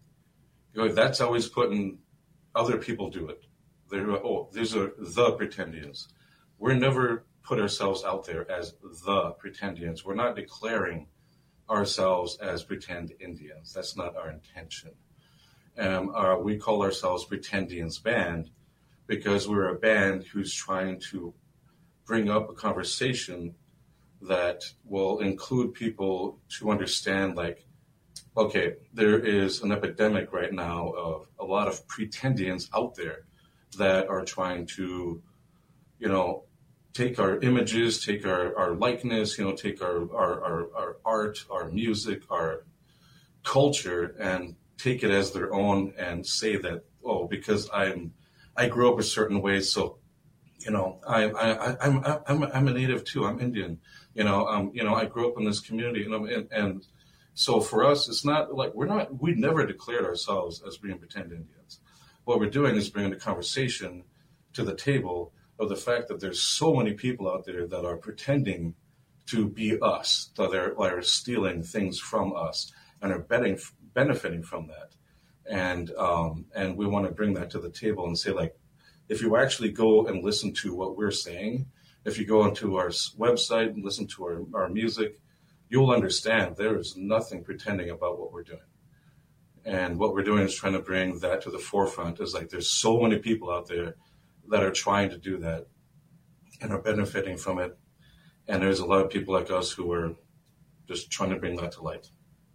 You know, that's always putting, other people do it. They're, oh, these are the Pretendians. We're never put ourselves out there as the Pretendians. We're not declaring ourselves as Pretend Indians. That's not our intention. Um, uh, we call ourselves Pretendians Band because we're a band who's trying to bring up a conversation that will include people to understand, like, okay, there is an epidemic right now of a lot of Pretendians out there that are trying to, you know, take our images, take our, our likeness, you know, take our, our, our, our art, our music, our culture, and take it as their own and say that, oh, because I'm, I grew up a certain way, so, you know, I, I, I'm, I'm, I'm a native too. I'm Indian, you know, um, you know, I grew up in this community, and, and, and so for us, it's not like we're not, we never declared ourselves as being Pretend Indians. What we're doing is bringing the conversation to the table of the fact that there's so many people out there that are pretending to be us, that are, that are stealing things from us and are betting, benefiting from that. And um, and we want to bring that to the table and say, like, if you actually go and listen to what we're saying, if you go onto our website and listen to our, our music, you'll understand there is nothing pretending about what we're doing. And what we're doing is trying to bring that to the forefront. Is like there's so many people out there that are trying to do that and are benefiting from it. And there's a lot of people like us who are just trying to bring that to light.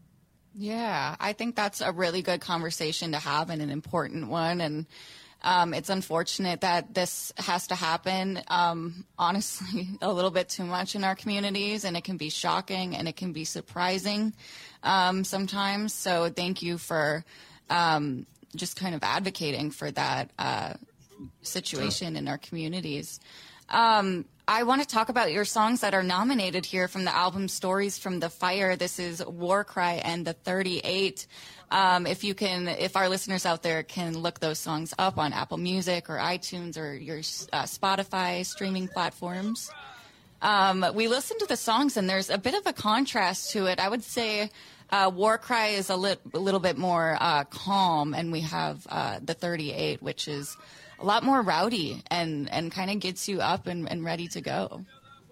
Yeah, I think that's a really good conversation to have and an important one. And um, it's unfortunate that this has to happen, um, honestly, a little bit too much in our communities. And it can be shocking and it can be surprising um, sometimes. So thank you for um, just kind of advocating for that uh, situation in our communities. Um, I want to talk about your songs that are nominated here from the album Stories from the Fire. This is War Cry and the thirty-eight. Um, if you can, if our listeners out there can look those songs up on Apple Music or iTunes or your uh, Spotify streaming platforms. Um, we listened to the songs and there's a bit of a contrast to it. I would say Uh, War Cry is a, lit, a little bit more uh, calm, and we have uh, the thirty-eight, which is a lot more rowdy and, and kind of gets you up and, and ready to go.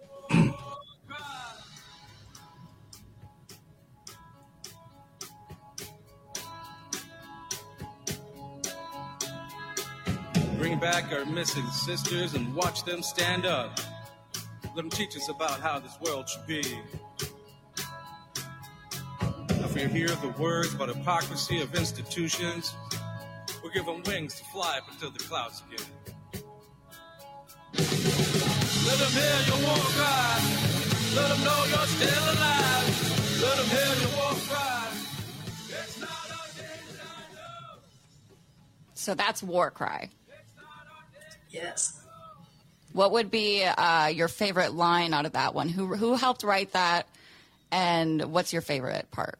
Bring back our missing sisters and watch them stand up. Let them teach us about how this world should be. If you hear the words about hypocrisy of institutions, we'll give them wings to fly up until the clouds again. Let them hear your war cry. Let them know you're still alive. Let them hear your war cry. It's not a day that I know. So that's War Cry. Yes. What would be uh, your favorite line out of that one? Who who helped write that, and what's your favorite part?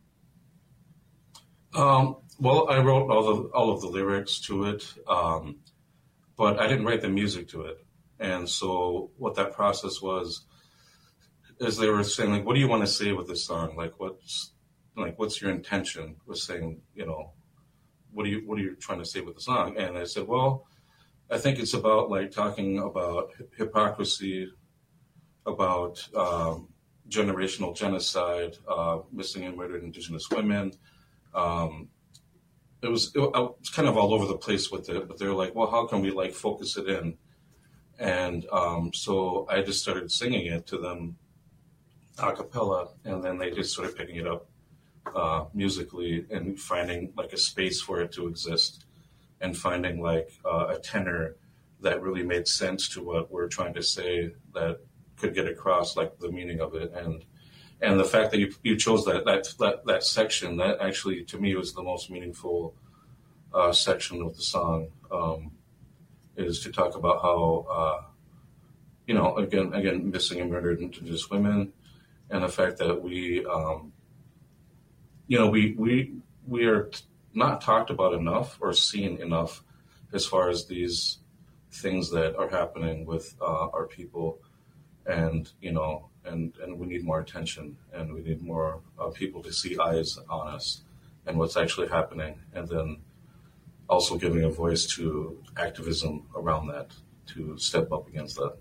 Um, well, I wrote all of all of the lyrics to it, um, but I didn't write the music to it. And so, what that process was, is they were saying, like, "What do you want to say with this song? Like, what's like, what's your intention with saying, you know, what do you what are you trying to say with the song?" And I said, "Well, I think it's about like talking about hypocrisy, about um, generational genocide, uh, missing and murdered Indigenous women." Um, it was it, I was kind of all over the place with it, but they're like, "Well, how can we like focus it in?" And um, so I just started singing it to them a cappella, and then they just started picking it up uh, musically and finding like a space for it to exist, and finding like uh, a tenor that really made sense to what we're trying to say, that could get across like the meaning of it. And and the fact that you you chose that that that, that section, that actually to me was the most meaningful uh, section of the song, um, is to talk about how uh, you know again again missing and murdered Indigenous women, and the fact that we um, you know we we we are not talked about enough or seen enough as far as these things that are happening with uh, our people, and you know and and we need more attention, and we need more uh, people to see eyes on us and what's actually happening, and then also giving a voice to activism around that, to step up against that.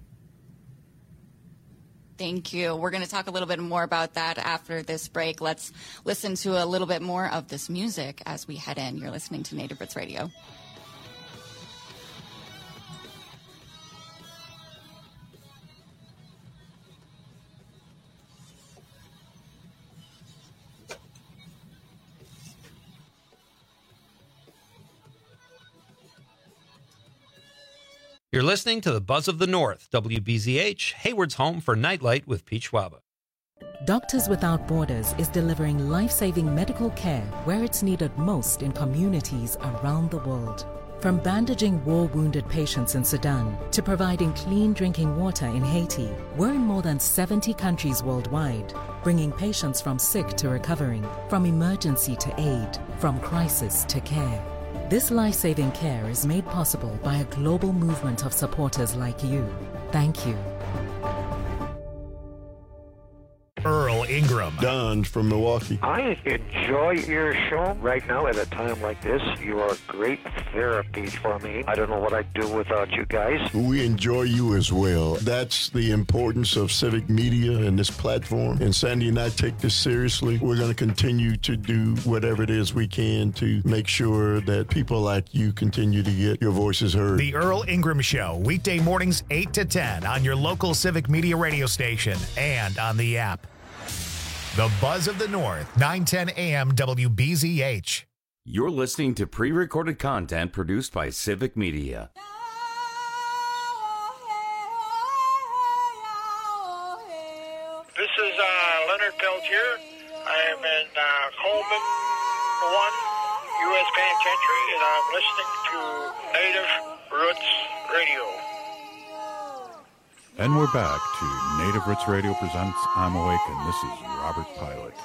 Thank you. We're going to talk a little bit more about that after this break. Let's listen to a little bit more of this music as we head in. You're listening to Native Roots Radio. You're listening to the Buzz of the North, W B Z H, Hayward's home for Nightlight with Pete Schwaba. Doctors Without Borders is delivering life-saving medical care where it's needed most in communities around the world. From bandaging war-wounded patients in Sudan to providing clean drinking water in Haiti, we're in more than seventy countries worldwide, bringing patients from sick to recovering, from emergency to aid, from crisis to care. This life-saving care is made possible by a global movement of supporters like you. Thank you. Earl Ingram. Don from Milwaukee. I enjoy your show right now at a time like this. You are great therapy for me. I don't know what I'd do without you guys. We enjoy you as well. That's the importance of civic media and this platform. And Sandy and I take this seriously. We're going to continue to do whatever it is we can to make sure that people like you continue to get your voices heard. The Earl Ingram Show, weekday mornings eight to ten on your local civic media radio station and on the app. The Buzz of the North, nine ten A M W B Z H. You're listening to pre-recorded content produced by Civic Media. This is uh, Leonard Peltier. I am in uh, Coleman one U S Penitentiary, and I'm listening to Native Roots Radio. And we're back to Native Roots Radio presents I'm Awakened. This is Robert Pilot.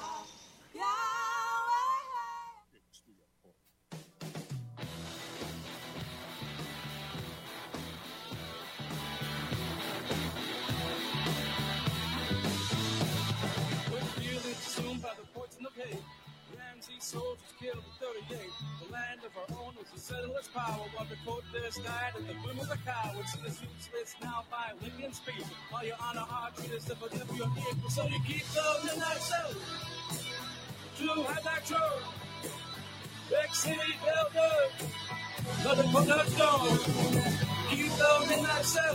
killed in thirty-eight. The land of our own was a settler's power. While the coatless died and the women were cowards. See the suits list now by Lincoln Street. While your honor our treatise of a your equal. So you keep the midnight cell. To have that troll. Big city builder. Let the coconut go. Keep the midnight cell.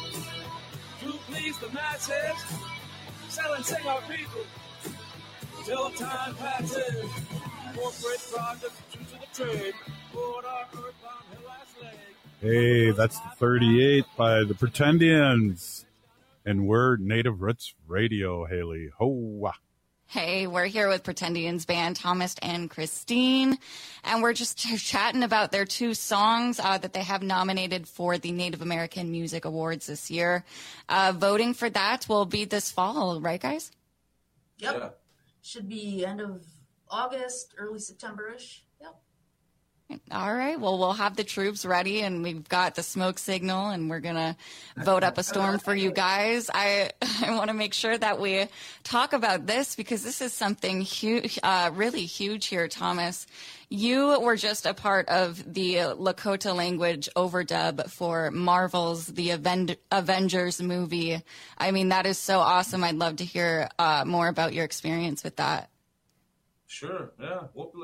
To please the masses. Sell and sing our people. Till time passes. Corporate projects true to the trade. Put our earth on her last leg. Hey, that's the thirty-eight by the Pretendians. And we're Native Roots Radio, Haley. Ho-wah. Hey, we're here with Pretendians band Thomas and Christine, and we're just ch- chatting about their two songs uh, that they have nominated for the Native American Music Awards this year. Uh, voting for that will be this fall, right, guys? Yep. Yeah. Should be end of August, early September-ish. Yep. All right. Well, we'll have the troops ready, and we've got the smoke signal, and we're going to vote up a storm for you guys. I I want to make sure that we talk about this because this is something huge, uh, really huge here, Thomas. You were just a part of the Lakota language overdub for Marvel's The Aven- Avengers movie. I mean, that is so awesome. I'd love to hear uh, more about your experience with that. Sure. Yeah.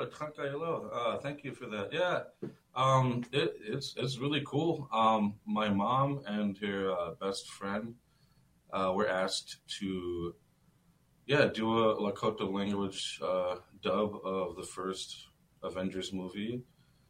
Uh, thank you for that. Yeah. Um, it, it's it's really cool. Um, my mom and her uh, best friend uh, were asked to, yeah, do a Lakota language uh, dub of the first Avengers movie,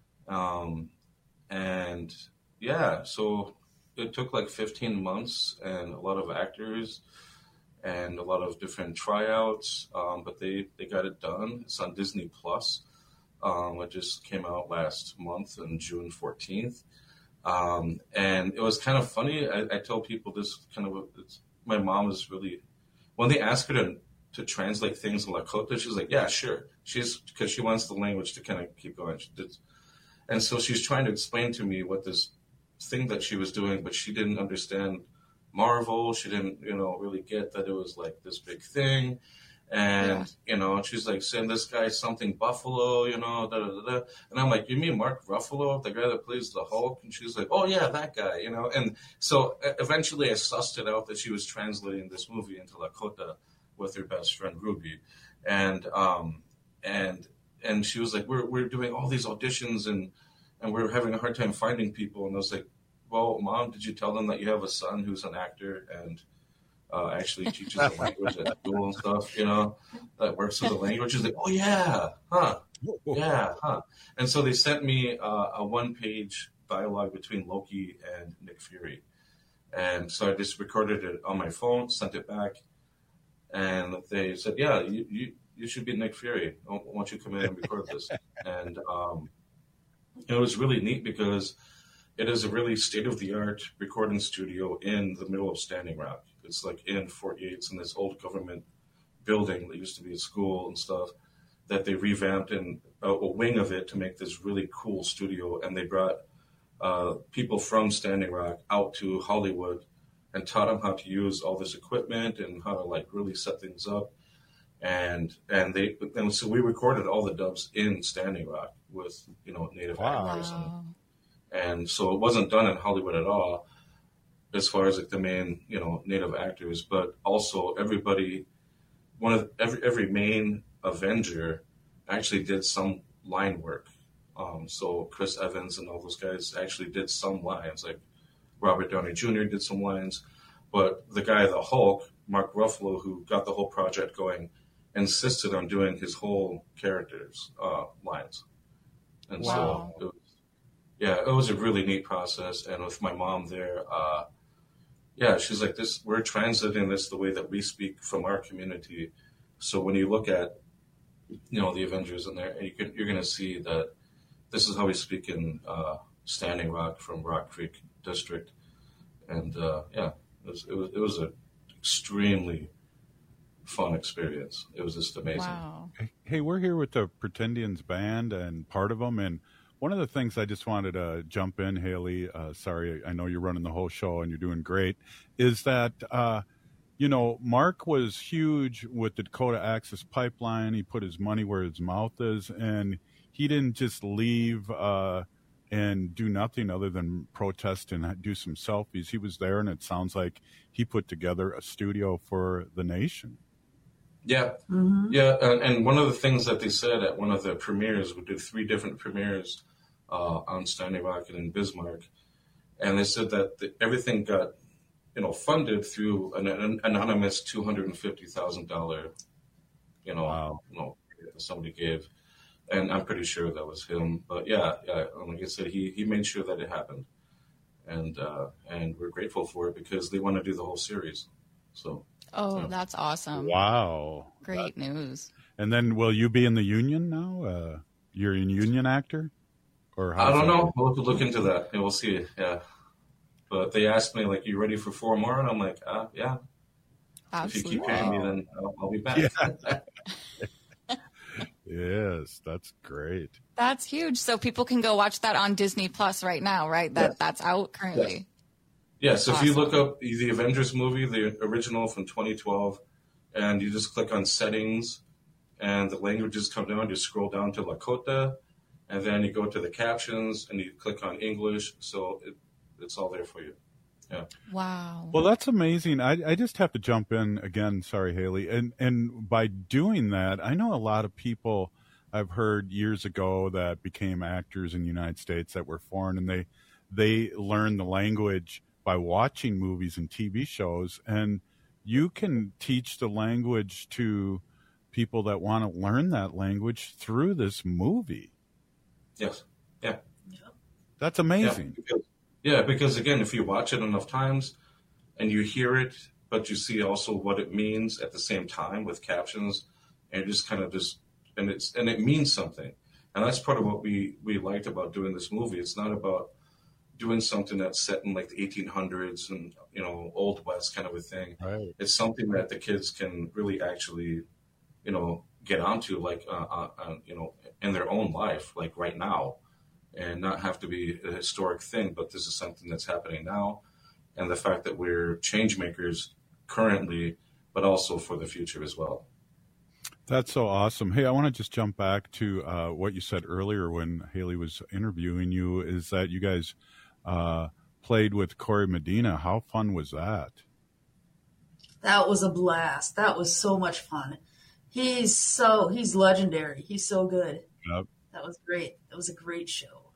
um, and yeah, so it took like fifteen months and a lot of actors and a lot of different tryouts, um, but they, they got it done. It's on Disney Plus. Um, it just came out last month on June fourteenth. Um, and it was kind of funny. I, I tell people this kind of, it's, my mom is really, when they ask her to, to translate things in Lakota, she's like, yeah, sure. She's, because she wants the language to kind of keep going. She did, and so she's trying to explain to me what this thing that she was doing, but she didn't understand Marvel. She didn't, you know, really get that it was like this big thing. And, yeah. you know, she's like, send this guy something Buffalo, you know, da, da, da, da. And I'm like, you mean Mark Ruffalo, the guy that plays the Hulk? And she's like, oh, yeah, that guy, you know. And so eventually I sussed it out that she was translating this movie into Lakota with her best friend Ruby. And, um, and, and she was like, we're, we're doing all these auditions and, and we're having a hard time finding people. And I was like, well, Mom, did you tell them that you have a son who's an actor and uh, actually teaches the language at school and stuff, you know, that works with the language? She's like, oh, yeah, huh, yeah, huh. And so they sent me uh, a one-page dialogue between Loki and Nick Fury. And so I just recorded it on my phone, sent it back, and they said, yeah, you, you, you should be Nick Fury. Why don't you come in and record this? And um, it was really neat because it is a really state-of-the-art recording studio in the middle of Standing Rock. It's like in Fort Yates in this old government building that used to be a school and stuff that they revamped in a, a wing of it to make this really cool studio. And they brought uh, people from Standing Rock out to Hollywood and taught them how to use all this equipment and how to like really set things up. And and they and so we recorded all the dubs in Standing Rock with, you know, native wow. actors. And, And so it wasn't done in Hollywood at all as far as like the main, you know, native actors, but also everybody, one of every, every main Avenger actually did some line work. Um, so Chris Evans and all those guys actually did some lines, like Robert Downey Junior did some lines, but the guy, the Hulk, Mark Ruffalo, who got the whole project going, insisted on doing his whole character's uh, lines. And wow. so it was, yeah, it was a really neat process. And with my mom there, uh, yeah, she's like, this, we're translating this the way that we speak from our community. So when you look at, you know, the Avengers in there, you can, you're going to see that this is how we speak in uh, Standing Rock from Rock Creek District. And uh, yeah, it was, it was, it was an extremely fun experience. It was just amazing. Wow. Hey, we're here with the Pretendians band and part of them. And one of the things I just wanted to jump in, Haley, uh, sorry, I know you're running the whole show and you're doing great, is that uh, you know, Mark was huge with the Dakota Access Pipeline. He put his money where his mouth is, and he didn't just leave uh, and do nothing other than protest and do some selfies. He was there, and it sounds like he put together a studio for the nation. Yeah, mm-hmm. yeah, and, and one of the things that they said at one of the premieres, we did three different premieres uh, on Standing Rock and in Bismarck, and they said that the, everything got, you know, funded through an, an anonymous two hundred fifty thousand dollars, you know, wow. you know, somebody gave, and I'm pretty sure that was him. But yeah, yeah, like I said, he he made sure that it happened, and uh, and we're grateful for it because they want to do the whole series. So. Oh, yeah. That's awesome! Wow, great that, news. And then, will you be in the union now? Uh, you're a union actor, or how I don't know. We'll have to look into that, and we'll see. Yeah. But they asked me, like, you ready for four more? And I'm like, uh, yeah. Absolutely. If you keep paying me, then I'll, I'll be back. Yeah. Yes, that's great. That's huge. So people can go watch that on Disney Plus right now, right? That yes. That's out currently. Yes. Yeah, so awesome. If you look up the Avengers movie, the original from twenty twelve, and you just click on settings, and the languages come down, you scroll down to Lakota, and then you go to the captions, and you click on English. So it, it's all there for you. Yeah. Wow. Well, that's amazing. I, I just have to jump in again. Sorry, Haley. And and by doing that, I know a lot of people I've heard years ago that became actors in the United States that were foreign, and they they learned the language by watching movies and T V shows. And you can teach the language to people that want to learn that language through this movie. Yes. Yeah. That's amazing. Yeah, because, yeah, because again, if you watch it enough times and you hear it, but you see also what it means at the same time with captions, and just kind of just, and it's, and it means something. And that's part of what we, we liked about doing this movie. It's not about doing something that's set in like the eighteen hundreds and, you know, Old West kind of a thing. Right. It's something that the kids can really actually, you know, get onto, like, uh, uh, uh, you know, in their own life, like right now, and not have to be a historic thing, but this is something that's happening now. And the fact that we're change makers currently, but also for the future as well. That's so awesome. Hey, I want to just jump back to uh, what you said earlier when Haley was interviewing you, is that you guys uh, played with Corey Medina. How fun was that? That was a blast. That was so much fun. He's so, he's legendary. He's so good. Yep. That was great. That was a great show.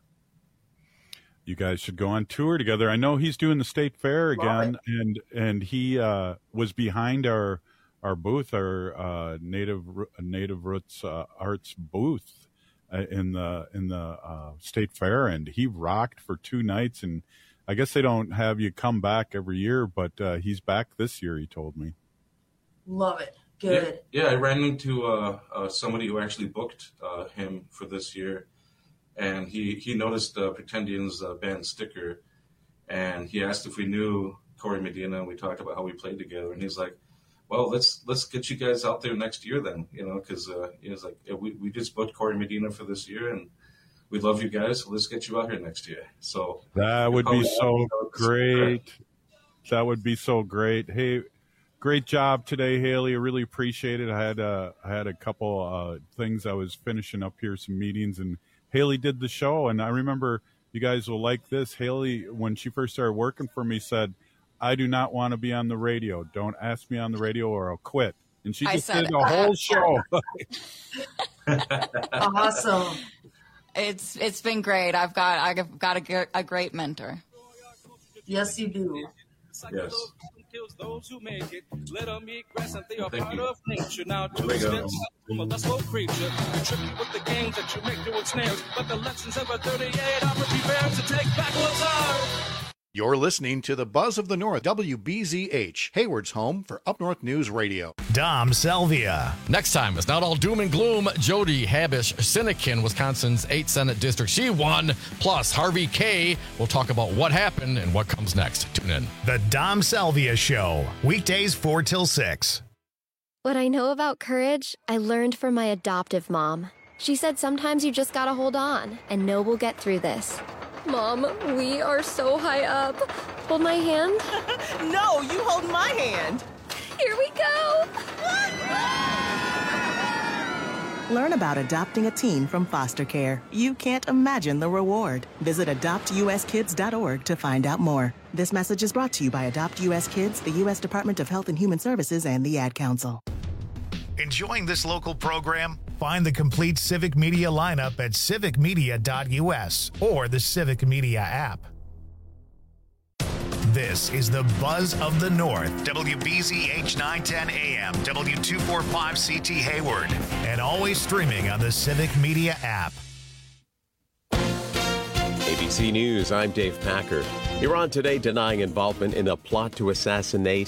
You guys should go on tour together. I know he's doing the State Fair again, and and he uh, was behind our our booth, our uh, native native roots uh, arts booth uh, in the in the uh, State Fair, and he rocked for two nights. And I guess they don't have you come back every year, but uh, he's back this year. He told me. Love it. Good. Yeah, yeah, I ran into uh, uh, somebody who actually booked uh, him for this year, and he, he noticed uh, Pretendians' uh, band sticker, and he asked if we knew Corey Medina, and we talked about how we played together, and he's like, well, let's let's get you guys out there next year then, you know, because uh, he was like, yeah, we, we just booked Corey Medina for this year, and we love you guys, so let's get you out here next year. So that would be so great. That would be so great. Hey, great job today, Haley. I really appreciate it. I had uh, I had a couple uh, things I was finishing up here, some meetings, and Haley did the show. And I remember, you guys will like this, Haley, when she first started working for me, said, I do not want to be on the radio. Don't ask me on the radio or I'll quit. And she just did the whole show. Awesome. It's it's been great. I've got I've got a, a great mentor. Yes, you do. Yes. Those who make it, let them eat grass and they are Thank part you. of nature. Now, two There we go. steps from a lustful creature. You trick you with the games that you make to ensnares, but the lessons of a thirty-eight opera prepares to take back what's ours. You're listening to the Buzz of the North, W B Z H, Hayward's home for Up North News Radio. Dom Selvia. Next time, it's not all doom and gloom. Jody Habish Sinekin, Wisconsin's eighth Senate District. She won. Plus, Harvey K. will talk about what happened and what comes next. Tune in. The Dom Selvia Show. Weekdays four till six. What I know about courage, I learned from my adoptive mom. She said sometimes you just gotta hold on and know we'll get through this. Mom, we are so high up. Hold my hand. No, you hold my hand. Learn about adopting a teen from foster care. You can't imagine the reward. Visit adopt u s kids dot org to find out more. This message is brought to you by Adopt U S Kids, the U S Department of Health and Human Services, and the Ad Council. Enjoying this local program? Find the complete Civic Media lineup at civic media dot u s or the Civic Media app. This is the Buzz of the North, W B Z H nine ten A M, W two forty-five C T Hayward, and always streaming on the Civic Media app. A B C News, I'm Dave Packer. Iran today denying involvement in a plot to assassinate